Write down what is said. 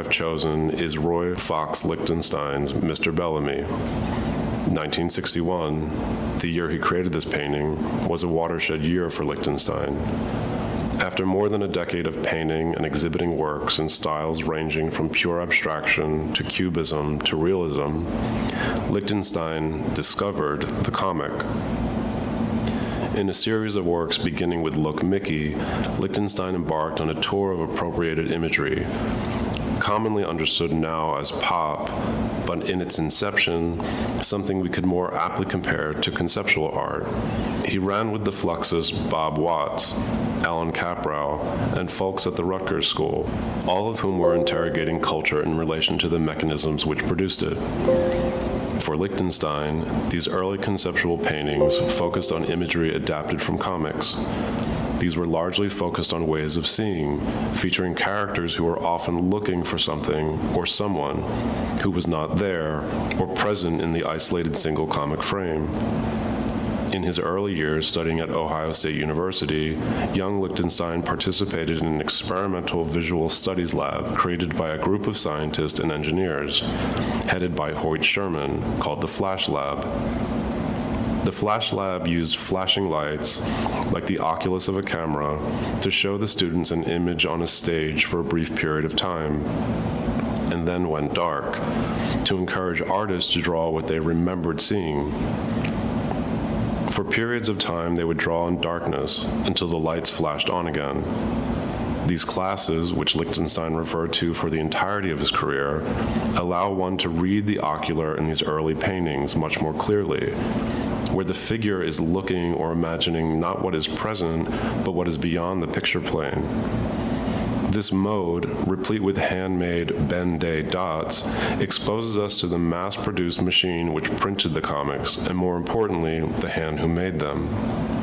I've chosen is Roy Fox Lichtenstein's Mr. Bellamy. 1961, the year he created this painting, was a watershed year for Lichtenstein. After more than a decade of painting and exhibiting works in styles ranging from pure abstraction to cubism to realism, Lichtenstein discovered the comic. In a series of works beginning with Look Mickey, Lichtenstein embarked on a tour of appropriated imagery, commonly understood now as pop, but in its inception, something we could more aptly compare to conceptual art. He ran with the Fluxus Bob Watts, Alan Kaprow, and folks at the Rutgers School, all of whom were interrogating culture in relation to the mechanisms which produced it. For Lichtenstein, these early conceptual paintings focused on imagery adapted from comics. These were largely focused on ways of seeing, featuring characters who were often looking for something or someone who was not there or present in the isolated single comic frame. In his early years studying at Ohio State University, young Lichtenstein participated in an experimental visual studies lab created by a group of scientists and engineers, headed by Hoyt Sherman, called the Flash Lab. The Flash Lab used flashing lights, like the oculus of a camera, to show the students an image on a stage for a brief period of time, and then went dark, to encourage artists to draw what they remembered seeing. For periods of time, they would draw in darkness until the lights flashed on again. These classes, which Lichtenstein referred to for the entirety of his career, allow one to read the ocular in these early paintings much more clearly, where the figure is looking or imagining not what is present, but what is beyond the picture plane. This mode, replete with handmade Ben-Day dots, exposes us to the mass-produced machine which printed the comics, and more importantly, the hand who made them.